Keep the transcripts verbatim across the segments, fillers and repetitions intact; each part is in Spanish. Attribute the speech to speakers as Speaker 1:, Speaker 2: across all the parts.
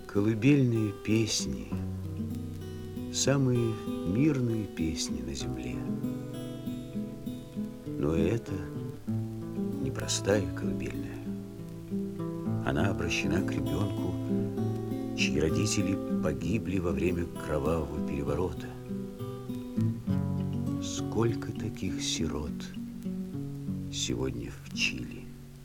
Speaker 1: Колыбельные песни, самые мирные песни на земле. Но это непростая колыбельная. Она обращена к ребенку, чьи родители погибли во время кровавого переворота. Сколько таких сирот сегодня в Чили?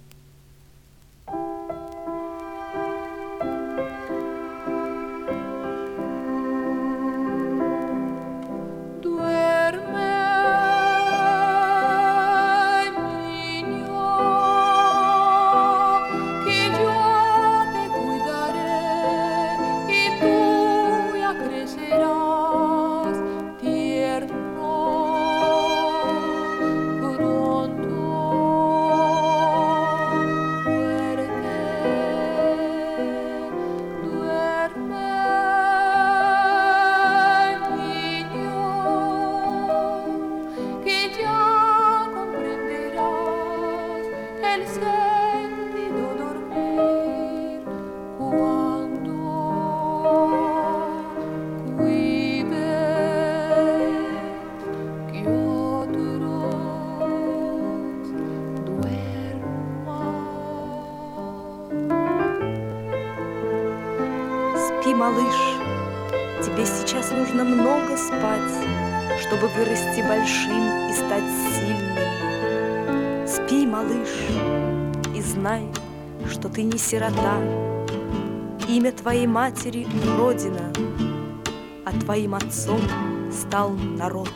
Speaker 2: Спи, малыш, тебе сейчас нужно много спать, чтобы вырасти большим и стать сильным. Спи, малыш, и знай, что ты не сирота. Имя твоей матери — Родина, а твоим отцом стал народ.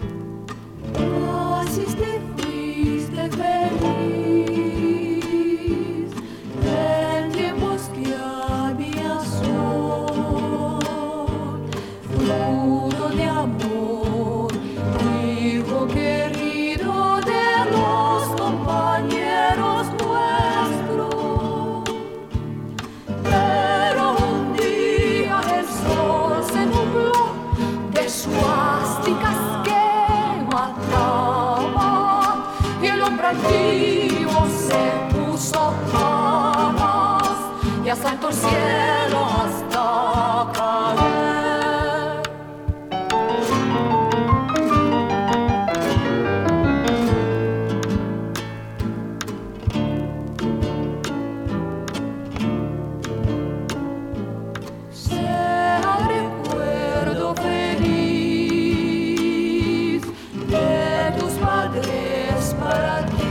Speaker 3: Vivo se puso jamás y hasta el cielo hasta caer. Sea recuerdo feliz de tus padres para ti.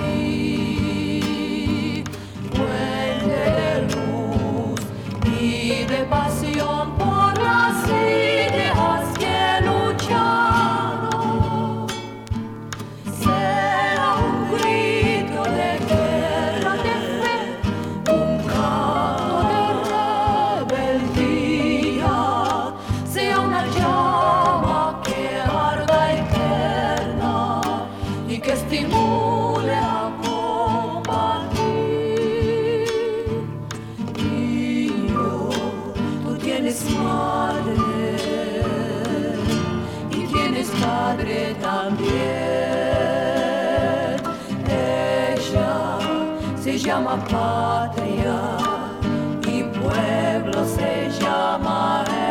Speaker 3: De pasión por las ideas que lucharon, sea un grito de guerra, de fe, un canto de rebeldía, sea una llama que arda eterna y que estimule a madre y tienes padre también. Ella se llama patria y pueblo se llama él.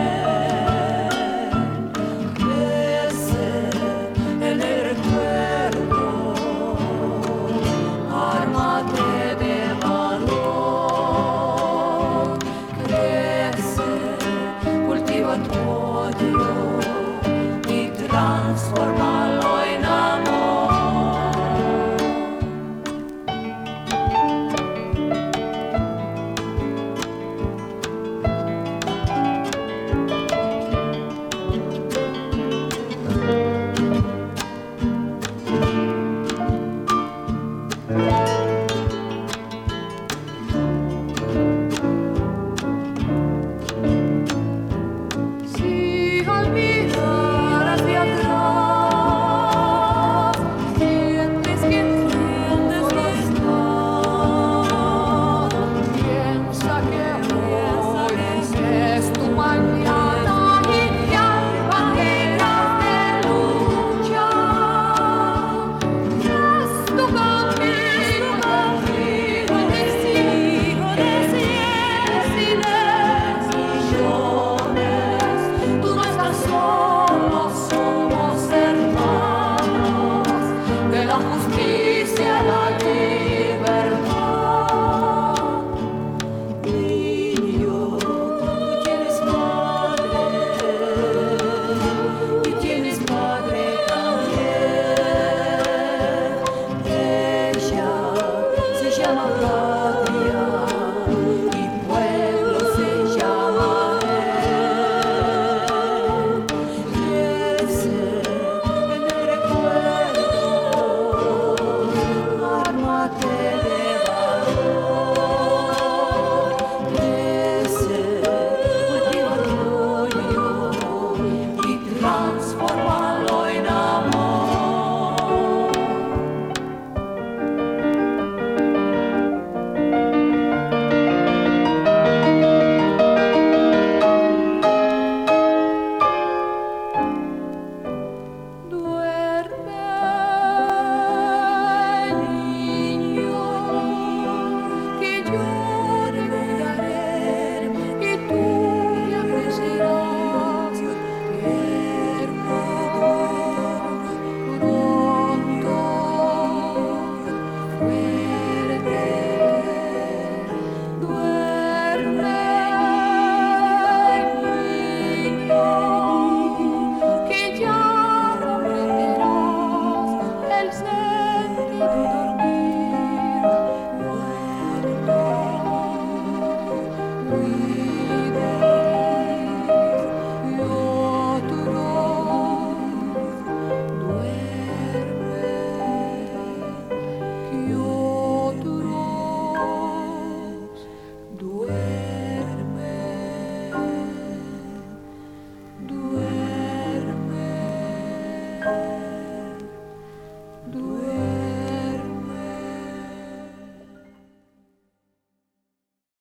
Speaker 3: Crece en el recuerdo, ármate de valor. Crece, cultiva tu odio y transfórmalo en amor. Duerme,